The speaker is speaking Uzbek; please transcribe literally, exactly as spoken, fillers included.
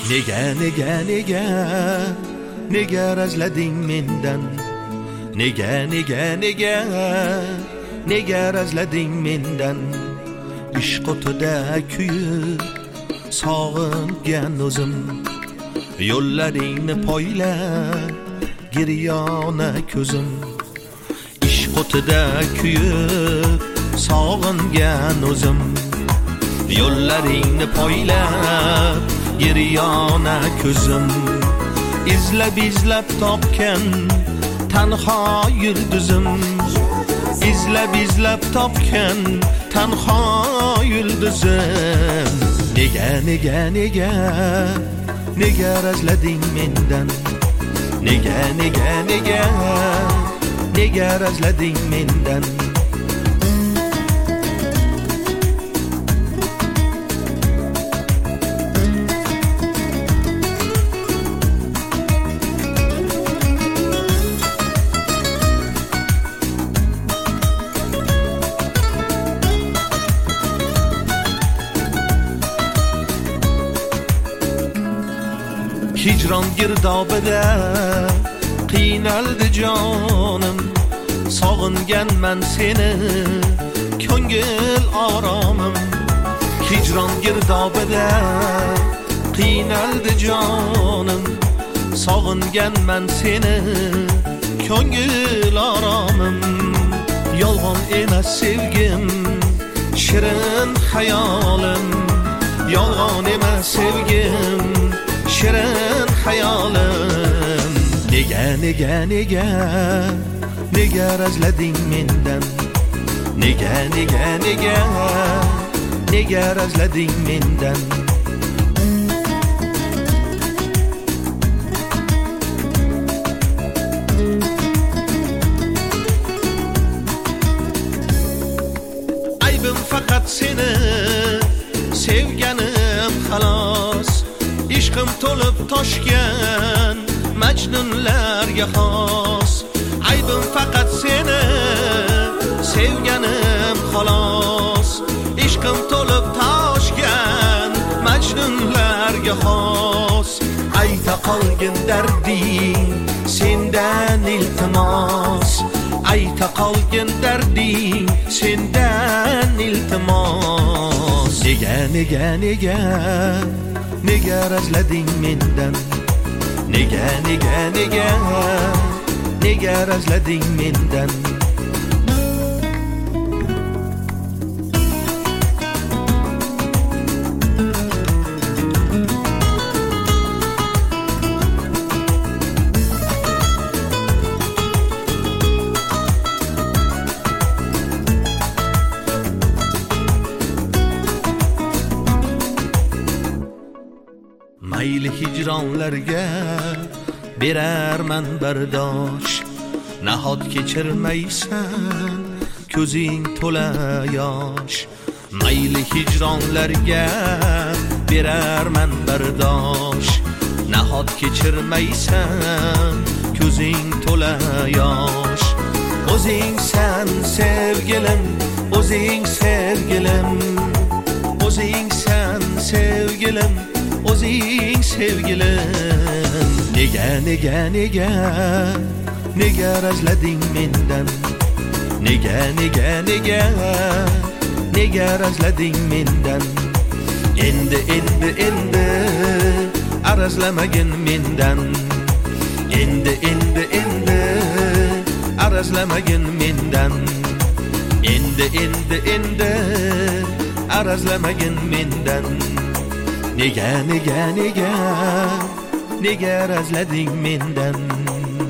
Nega nega nega nega razlading mendan, nega nega nega nega razlading mendan. Ishq o'tida kuyib sog'ingan o'zim, yo'llaringni poylab giryona ko'zim. Ishq o'tida kuyib sog'ingan o'zim, yo'llaringni poylab giryona ko'zim. Izlab izlab topgan tanho yulduzim, izlab izlab topgan tanho yulduzim. Nega nega nega nega razlading mendan, nega nega nega nega razlading mendan. Hicran girdobida qiynaldi jonim, sog'inganman seni ko'ngil oromim. Hicran girdobida qiynaldi jonim, sog'inganman seni ko'ngil oromim. Yolg'on emas sevgim, shirin hayolim, yolg'on emas sevgim, shirin hayolim. Nega nega nega nega razlading mendan, nega nega nega nega razlading mendan. Aybim faqat seni sevganim xolos, ishqim to'lib toshgan majnunlarga xos. Aybim faqat seni sevganim xolos, ishqim to'lib toshgan majnunlarga xos. Ayta qolgin darding sendan iltimos, ayta qolgin darding sendan iltimos. Nega nega nega nega razlading mendan, nega nega nega nega razlading mendan. Mayli hijronlarga berarman bardosh, nahot kechirmaysan ko'zing to'la yosh. Mayli hijronlarga berarman bardosh, nahot kechirmaysan ko'zing to'la yosh. O'zingsan sevgilim, o'zing sevgilim, o'zingsan sevgilim, o'zing sevgilim. Nega nega nega nega razlading mendan, nega nega nega nega razlading mendan. Endi endi endi arazlamagin mendan, endi endi endi arazlamagin mendan. Endi endi endi arazlamagin mendan. Nega nega nega nega razlading mendan.